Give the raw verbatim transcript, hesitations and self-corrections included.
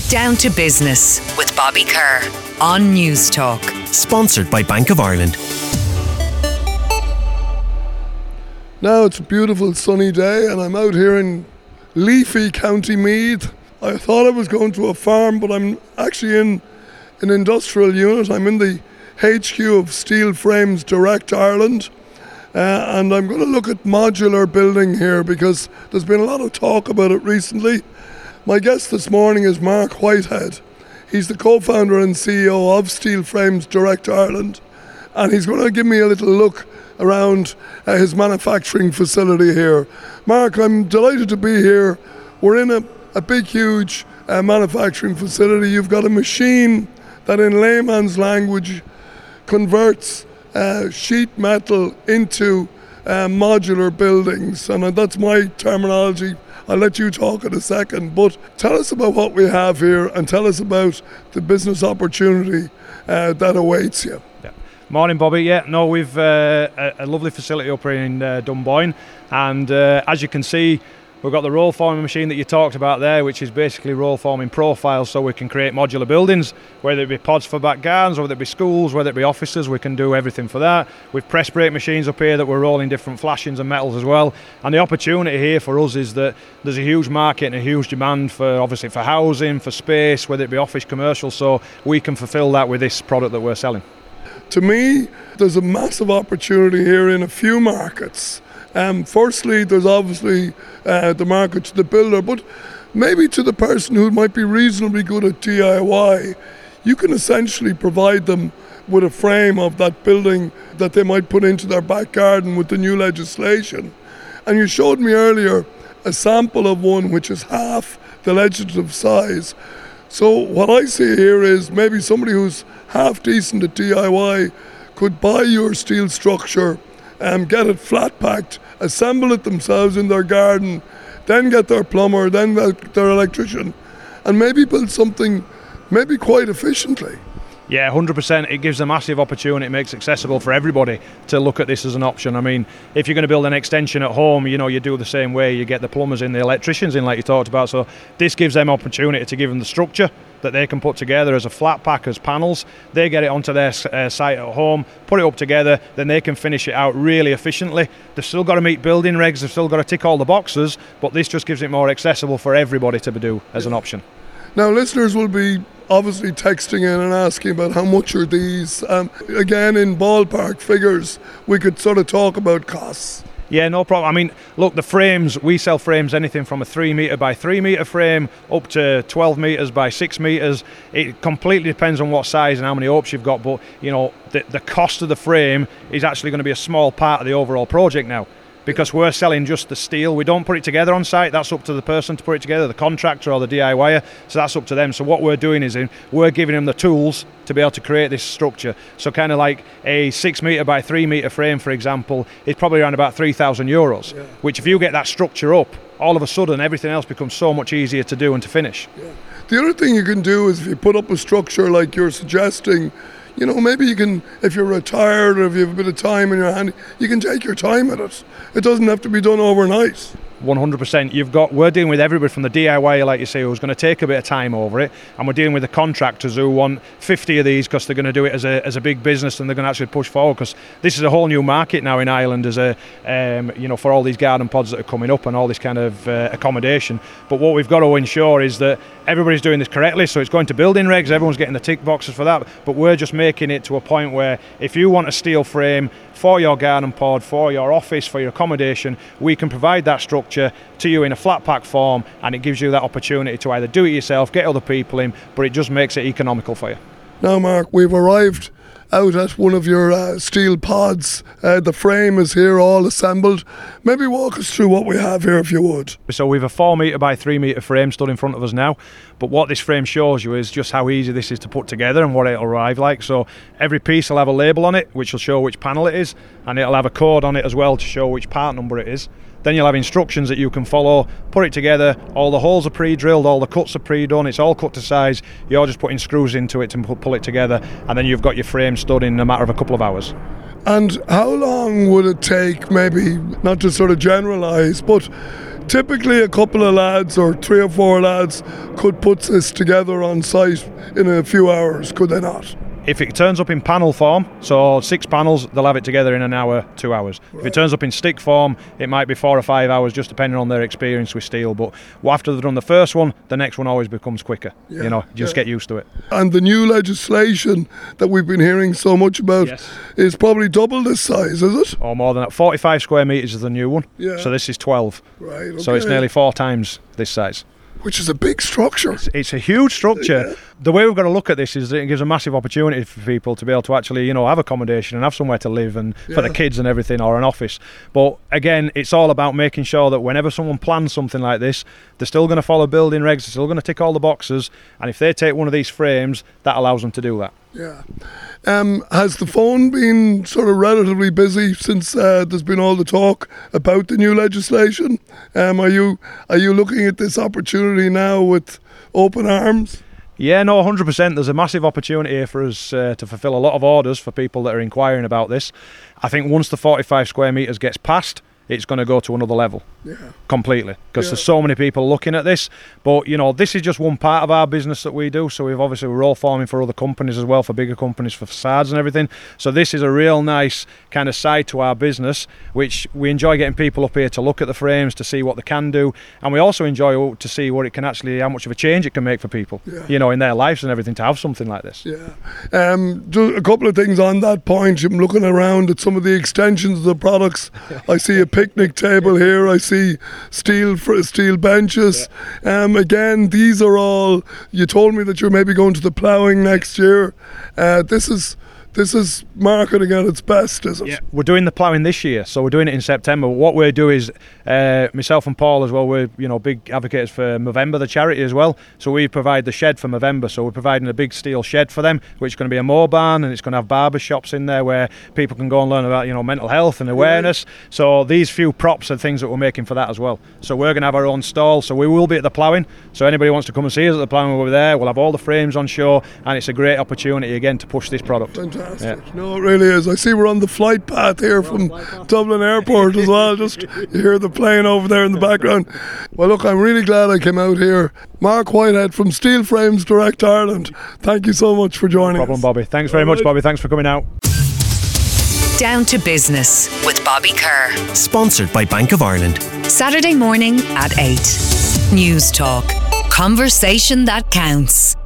Down to Business with Bobby Kerr on News Talk. Sponsored by Bank of Ireland. Now it's a beautiful sunny day and I'm out here in leafy County Meath. I thought I was going to a farm, but I'm actually in an industrial unit. I'm in the H Q of Steel Frames Direct Ireland. Uh, and I'm going to look at modular building here because there's been a lot of talk about it recently. My guest this morning is Mark Whitehead. He's the co-founder and C E O of Steel Frames Direct Ireland, and he's going to give me a little look around uh, his manufacturing facility here. Mark, I'm delighted to be here. We're in a, a big, huge uh, manufacturing facility. You've got a machine that in layman's language converts uh, sheet metal into uh, modular buildings, and that's my terminology. I'll let you talk in a second, but tell us about what we have here and tell us about the business opportunity uh, that awaits you. Yeah. Morning, Bobby. Yeah, no, we've uh, a, a lovely facility up here in uh, Dunboyne, and uh, as you can see, we've got the roll forming machine that you talked about there, which is basically roll forming profiles so we can create modular buildings, whether it be pods for back gardens, whether it be schools, whether it be offices, we can do everything for that. We've press brake machines up here that we're rolling different flashings and metals as well. And the opportunity here for us is that there's a huge market and a huge demand for, obviously, for housing, for space, whether it be office, commercial, so we can fulfill that with this product that we're selling. To me, there's a massive opportunity here in a few markets. Um, firstly, there's obviously uh, the market to the builder, but maybe to the person who might be reasonably good at D I Y, you can essentially provide them with a frame of that building that they might put into their back garden with the new legislation. And you showed me earlier a sample of one which is half the legislative size. So what I see here is maybe somebody who's half decent at D I Y could buy your steel structure, Um, get it flat packed, assemble it themselves in their garden, then get their plumber, then their electrician, and maybe build something maybe quite efficiently. Yeah, one hundred percent. It gives a massive opportunity. It makes it accessible for everybody to look at this as an option. I mean, if you're going to build an extension at home, you know, you do the same way. You get the plumbers in, the electricians in, like you talked about. So this gives them opportunity to give them the structure that they can put together as a flat pack, as panels. They get it onto their uh, site at home, put it up together, then they can finish it out really efficiently. They've still got to meet building regs, they've still got to tick all the boxes, but this just gives it more accessible for everybody to do as an option. Now, listeners will be obviously texting in and asking about how much are these. Um, again, in ballpark figures, we could sort of talk about costs. Yeah, no problem. I mean, look, the frames, we sell frames anything from a three metre by three metre frame up to twelve metres by six metres. It completely depends on what size and how many opes you've got, but, you know, the, the cost of the frame is actually going to be a small part of the overall project now, because we're selling just the steel. We don't put it together on site. That's up to the person to put it together, the contractor or the D I Y er. So that's up to them. So what we're doing is in, we're giving them the tools to be able to create this structure. So kind of like a six metre by three metre frame, for example, is probably around about three thousand euros, yeah. Which if you get that structure up, all of a sudden everything else becomes so much easier to do and to finish. Yeah. The other thing you can do is if you put up a structure like you're suggesting, you know, maybe you can, if you're retired or if you have a bit of time in your hand, you can take your time at it. It doesn't have to be done overnight. one hundred percent. You've got, we're dealing with everybody from the D I Y, like you say, who's going to take a bit of time over it, and we're dealing with the contractors who want fifty of these because they're going to do it as a as a big business and they're going to actually push forward, because this is a whole new market now in Ireland as a um, you know, for all these garden pods that are coming up and all this kind of uh, accommodation. But what we've got to ensure is that everybody's doing this correctly, so it's going to building regs, everyone's getting the tick boxes for that, but we're just making it to a point where if you want a steel frame for your garden pod, for your office, for your accommodation, we can provide that structure to you in a flat pack form, and it gives you that opportunity to either do it yourself, get other people in, but it just makes it economical for you. Now, Mark, we've arrived out at one of your uh, steel pods. Uh, the frame is here all assembled. Maybe walk us through what we have here if you would. So we've a four metre by three metre frame stood in front of us now, but what this frame shows you is just how easy this is to put together and what it'll arrive like. So every piece will have a label on it which will show which panel it is, and it'll have a code on it as well to show which part number it is. Then you'll have instructions that you can follow, put it together, all the holes are pre-drilled, all the cuts are pre-done, it's all cut to size, you're just putting screws into it to pull it together, and then you've got your frame stood in a matter of a couple of hours. And how long would it take, maybe, not to sort of generalise, but typically a couple of lads or three or four lads could put this together on site in a few hours, could they not? If it turns up in panel form, so six panels, they'll have it together in an hour, two hours. Right. If it turns up in stick form, it might be four or five hours, just depending on their experience with steel. But after they've done the first one, the next one always becomes quicker. Yeah, you know, just yeah. get used to it. And the new legislation that we've been hearing so much about yes. is probably double this size, is it? Or more than that. forty-five square metres is the new one. Yeah. So this is twelve. Right. Okay. So it's nearly four times this size. Which is a big structure. It's, it's a huge structure. Yeah. The way we've got to look at this is that it gives a massive opportunity for people to be able to actually, you know, have accommodation and have somewhere to live and yeah. for the kids and everything, or an office. But again, it's all about making sure that whenever someone plans something like this, they're still going to follow building regs, they're still going to tick all the boxes, and if they take one of these frames, that allows them to do that. Yeah. Um, has the phone been sort of relatively busy since uh, there's been all the talk about the new legislation? Um, are you are you looking at this opportunity now with open arms? Yeah, no, one hundred percent. There's a massive opportunity here for us uh, to fulfil a lot of orders for people that are inquiring about this. I think once the forty-five square metres gets passed, it's going to go to another level. Yeah. Completely, because yeah. there's so many people looking at this. But you know, this is just one part of our business that we do. So we've obviously we're all forming for other companies as well, for bigger companies, for facades and everything. So this is a real nice kind of side to our business, which we enjoy getting people up here to look at the frames, to see what they can do, and we also enjoy to see what it can actually, how much of a change it can make for people, yeah. you know, in their lives and everything, to have something like this. Yeah. Um, just a couple of things on that point. I'm looking around at some of the extensions of the products. I see a picnic table here. I see steel for steel benches. Yeah. Um, again, these are all. You told me that you're maybe going to the ploughing next year. Uh, this is. This is marketing at its best, is it? Yeah, we're doing the ploughing this year, so we're doing it in September. What we do is, uh, myself and Paul as well, we're you know big advocates for Movember, the charity as well. So we provide the shed for Movember. So we're providing a big steel shed for them, which is going to be a mow barn, and it's going to have barber shops in there where people can go and learn about you know mental health and awareness. Yeah. So these few props are things that we're making for that as well. So we're going to have our own stall. So we will be at the ploughing. So anybody who wants to come and see us at the ploughing, we'll be there. We'll have all the frames on show, and it's a great opportunity again to push this product. Fantastic. Yeah. No, it really is. I see we're on the flight path here from Dublin Airport as well. Just you hear the plane over there in the background. Well, look, I'm really glad I came out here. Mark Whitehead from Steel Frames Direct Ireland. Thank you so much for joining no problem, us. Bobby. Thanks very much, Bobby. Thanks for coming out. Down to Business with Bobby Kerr. Sponsored by Bank of Ireland. Saturday morning at eight. News Talk. Conversation that counts.